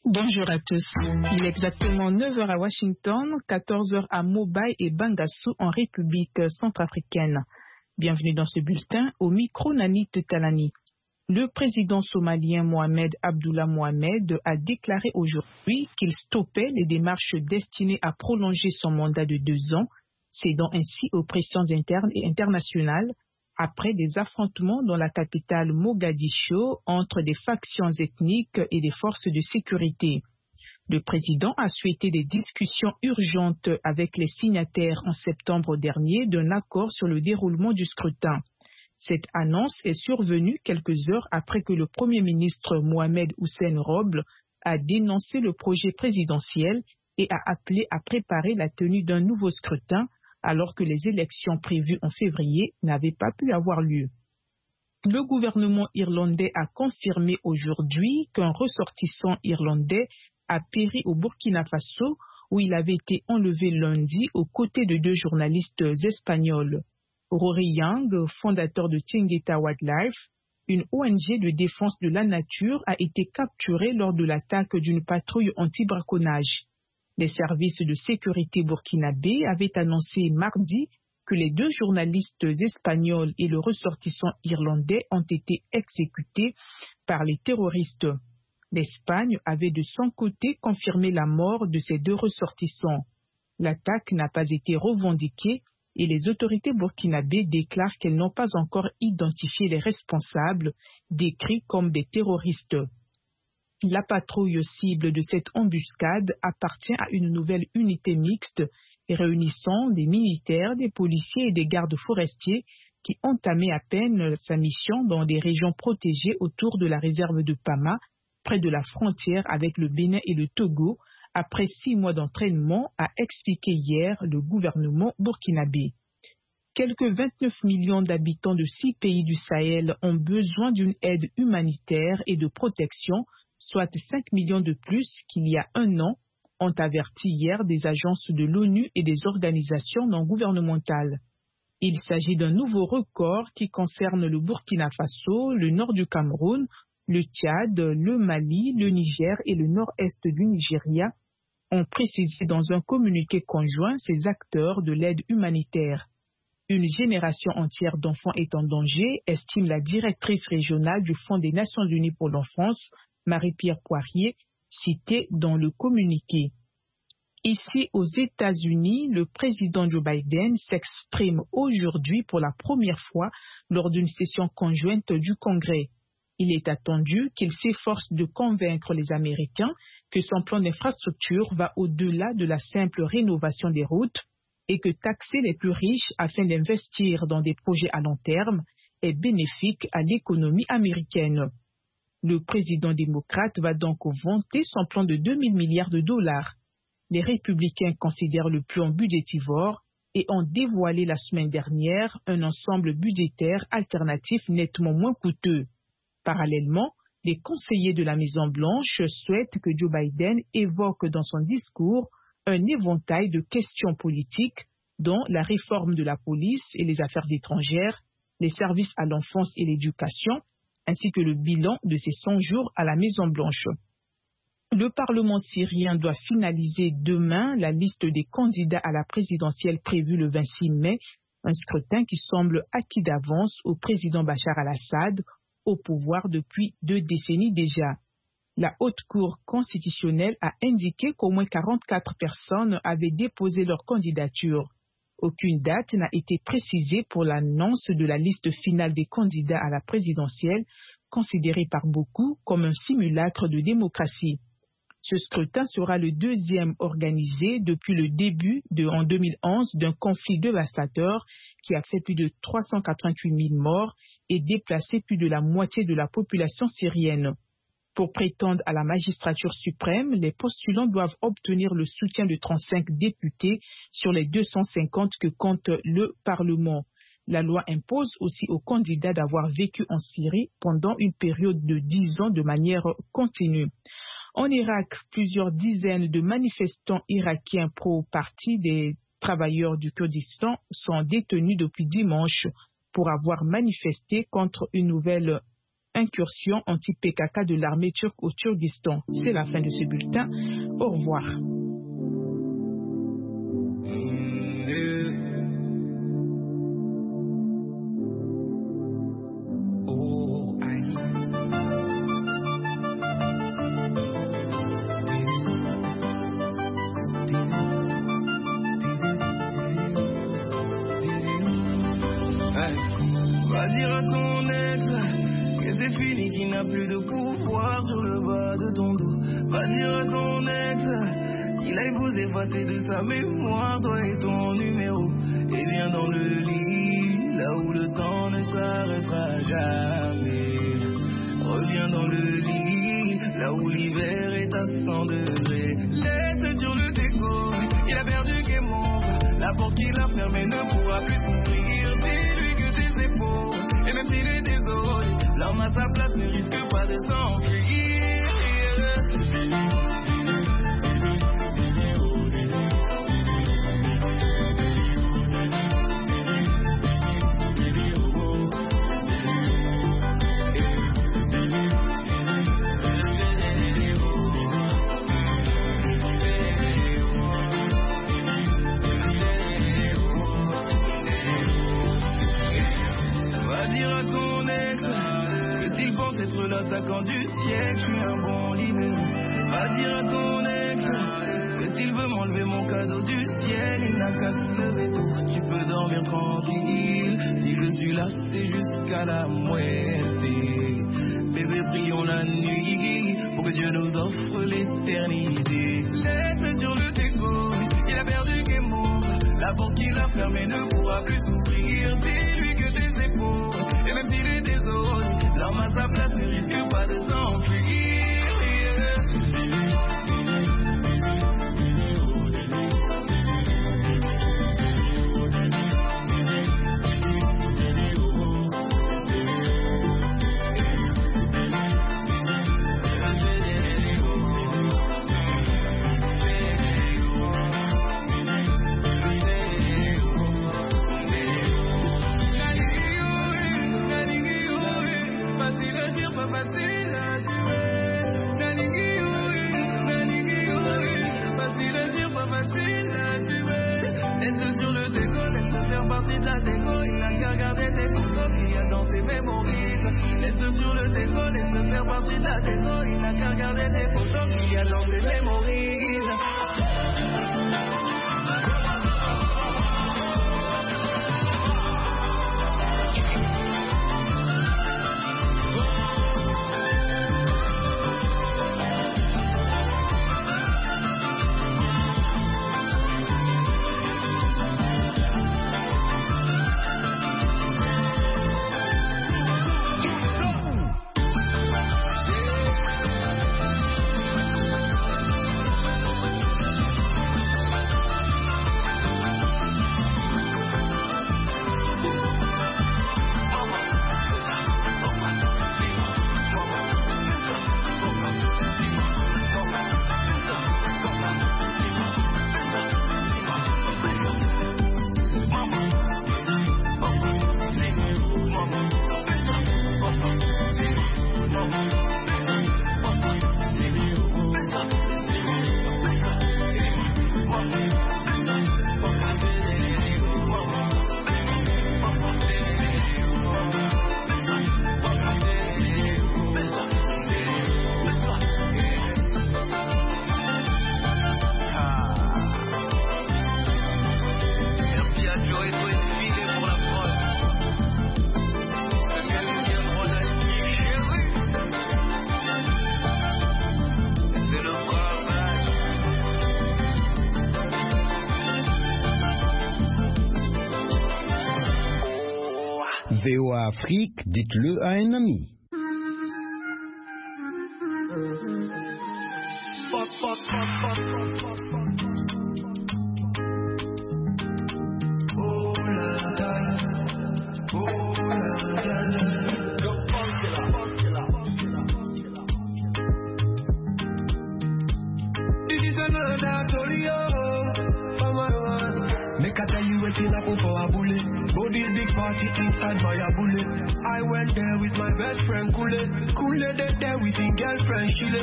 Bonjour à tous. Il est exactement 9 heures à Washington, 14 heures à Mobay et Bangassou en République centrafricaine. Bienvenue dans ce bulletin au micro Nanit Talani. Le président somalien Mohamed Abdullah Mohamed a déclaré aujourd'hui qu'il stoppait les démarches destinées à prolonger son mandat de 2 ans, cédant ainsi aux pressions internes et internationales après des affrontements dans la capitale Mogadiscio entre des factions ethniques et des forces de sécurité. Le président a souhaité des discussions urgentes avec les signataires en septembre dernier d'un accord sur le déroulement du scrutin. Cette annonce est survenue quelques heures après que le Premier ministre Mohamed Hussein Roble a dénoncé le projet présidentiel et a appelé à préparer la tenue d'un nouveau scrutin alors que les élections prévues en février n'avaient pas pu avoir lieu. Le gouvernement irlandais a confirmé aujourd'hui qu'un ressortissant irlandais a péri au Burkina Faso où il avait été enlevé lundi aux côtés de 2 journalistes espagnols. Rory Young, fondateur de Tingeta Wildlife, une ONG de défense de la nature, a été capturé lors de l'attaque d'une patrouille anti-braconnage. Les services de sécurité burkinabés avaient annoncé mardi que les 2 journalistes espagnols et le ressortissant irlandais ont été exécutés par les terroristes. L'Espagne avait de son côté confirmé la mort de ces 2 ressortissants. L'attaque n'a pas été revendiquée et les autorités burkinabées déclarent qu'elles n'ont pas encore identifié les responsables, décrits comme des terroristes. La patrouille cible de cette embuscade appartient à une nouvelle unité mixte réunissant des militaires, des policiers et des gardes forestiers qui entamaient à peine sa mission dans des régions protégées autour de la réserve de Pama, près de la frontière avec le Bénin et le Togo, après 6 mois d'entraînement, a expliqué hier le gouvernement burkinabé. Quelques 29 millions d'habitants de 6 pays du Sahel ont besoin d'une aide humanitaire et de protection, soit 5 millions de plus qu'il y a 1 an, ont averti hier des agences de l'ONU et des organisations non gouvernementales. Il s'agit d'un nouveau record qui concerne le Burkina Faso, le nord du Cameroun, le Tchad, le Mali, le Niger et le nord-est du Nigeria, ont précisé dans un communiqué conjoint ces acteurs de l'aide humanitaire. Une génération entière d'enfants est en danger, estime la directrice régionale du Fonds des Nations Unies pour l'enfance, Marie-Pierre Poirier, citée dans le communiqué. Ici aux États-Unis, le président Joe Biden s'exprime aujourd'hui pour la première fois lors d'une session conjointe du Congrès. Il est attendu qu'il s'efforce de convaincre les Américains que son plan d'infrastructure va au-delà de la simple rénovation des routes et que taxer les plus riches afin d'investir dans des projets à long terme est bénéfique à l'économie américaine. Le président démocrate va donc vanter son plan de 2 000 milliards de dollars. Les républicains considèrent le plan budgétivore et ont dévoilé la semaine dernière un ensemble budgétaire alternatif nettement moins coûteux. Parallèlement, les conseillers de la Maison-Blanche souhaitent que Joe Biden évoque dans son discours un éventail de questions politiques dont la réforme de la police et les affaires étrangères, les services à l'enfance et l'éducation, ainsi que le bilan de ses 100 jours à la Maison-Blanche. Le Parlement syrien doit finaliser demain la liste des candidats à la présidentielle prévue le 26 mai, un scrutin qui semble acquis d'avance au président Bachar al-Assad, au pouvoir depuis 2 décennies déjà. La Haute Cour constitutionnelle a indiqué qu'au moins 44 personnes avaient déposé leur candidature. Aucune date n'a été précisée pour l'annonce de la liste finale des candidats à la présidentielle, considérée par beaucoup comme un simulacre de démocratie. Ce scrutin sera le 2e organisé depuis le début en 2011 d'un conflit dévastateur qui a fait plus de 388 000 morts et déplacé plus de la moitié de la population syrienne. Pour prétendre à la magistrature suprême, les postulants doivent obtenir le soutien de 35 députés sur les 250 que compte le Parlement. La loi impose aussi aux candidats d'avoir vécu en Syrie pendant une période de 10 ans de manière continue. En Irak, plusieurs dizaines de manifestants irakiens pro-parti des travailleurs du Kurdistan sont détenus depuis dimanche pour avoir manifesté contre une nouvelle incursion anti-PKK de l'armée turque au Kurdistan. C'est la fin de ce bulletin. Au revoir. Va dire à ton ex que c'est fini, qu'il n'a plus de pouvoir sur le bas de ton dos. Va dire à ton ex qu'il aille vous effacer de sa mémoire, toi et ton numéro. Et viens dans le lit, là où le temps ne s'arrêtera jamais. Reviens dans le lit, là où l'hiver est à 100 degrés. Laisse sur le déco, il a perdu game over. La porte qu'il a fermée ne pourra plus s'ouvrir. Dis-lui que c'est faux, et même s'il est désolé, l'homme à sa place ne risque pas de s'enfuir. Être l'attaquant du siècle, je suis un bon libéraux. Va dire à ton ex que s'il veut m'enlever mon cadeau du ciel, il n'a qu'à se lever tôt. Tu peux dormir tranquille, si je suis là c'est jusqu'à la muerte. Bébé, prions la nuit pour que Dieu nous offre l'éternité. Laisse sur le déco, il a perdu game over. La porte qu'il a fermée ne pourra plus s'ouvrir. Dis-lui que c'est faux, et même s'il est désolé, l'homme à sa place ne risque pas de s'enfuir. VOA Afrique, dites-le à un ami. Make I tell you waiting up for a bullet. Body big party inside my bullet. I went there with my best friend Kule. Kule there with his girlfriend Shile.